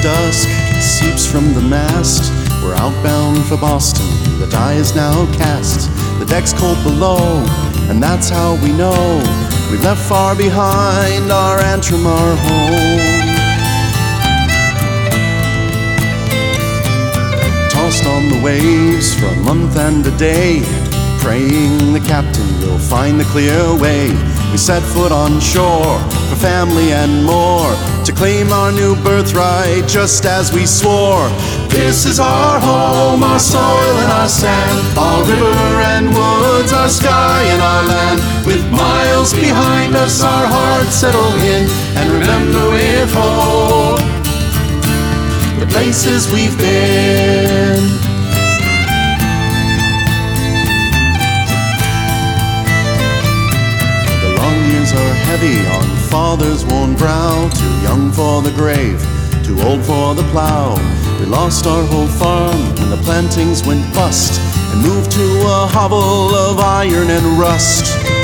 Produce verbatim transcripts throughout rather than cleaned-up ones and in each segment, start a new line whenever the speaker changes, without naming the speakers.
dusk seeps from the mast. We're outbound for Boston, the die is now cast. The deck's cold below, and that's how we know we've left far behind our Antrim, our home. Tossed on the waves for a month and a day, praying the captain will find the clear way. We set foot on shore for family and more, to claim our new birthright just as we swore. This is our home, our soil and our sand, our river and woods, our sky and our land. With miles behind us, our hearts settle in, and remember with hope the places we've been. Are heavy on father's worn brow, too young for the grave, too old for the plow. We lost our whole farm when the plantings went bust, and moved to a hovel of iron and rust.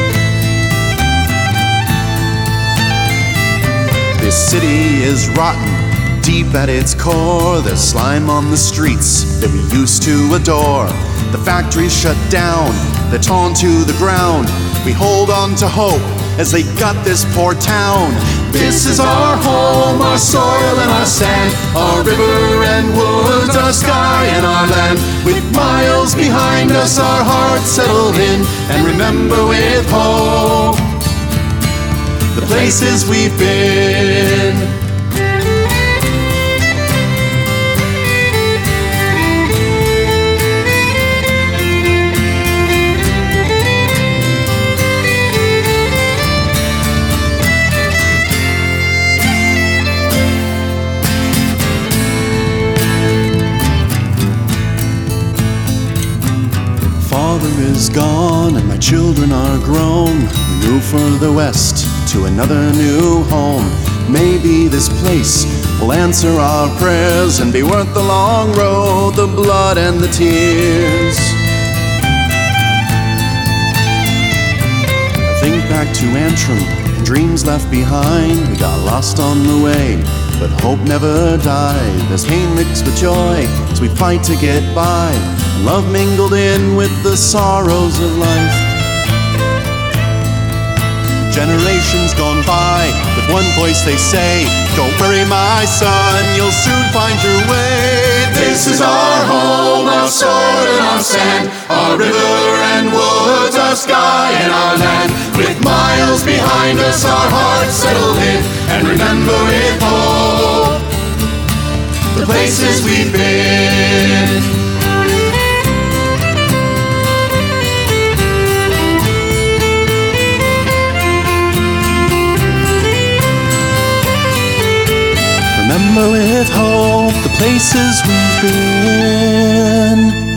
This city is rotten, deep at its core. There's slime on the streets that we used to adore. The factories shut down, they're torn to the ground. We hold on to hope as they gut this poor town. This is our home, our soil and our sand, our river and woods, our sky and our land. With miles behind us, our hearts settle in, and remember with hope the places we've been. Father is gone and my children are grown. We move further west to another new home. Maybe this place will answer our prayers and be worth the long road, the blood and the tears. I think back to Antrim and dreams left behind. We got lost on the way, but hope never died. There's pain mixed with joy as we fight to get by, and love mingled in with the sorrows of life. Generations gone by, with one voice they say, don't worry my son, you'll soon find your way. This is our home, our soil and our sand, our river and woods, our sky and our land. With miles behind us, our hearts settle in, and remember with hope the places we've been. Remember with hope the places we've been.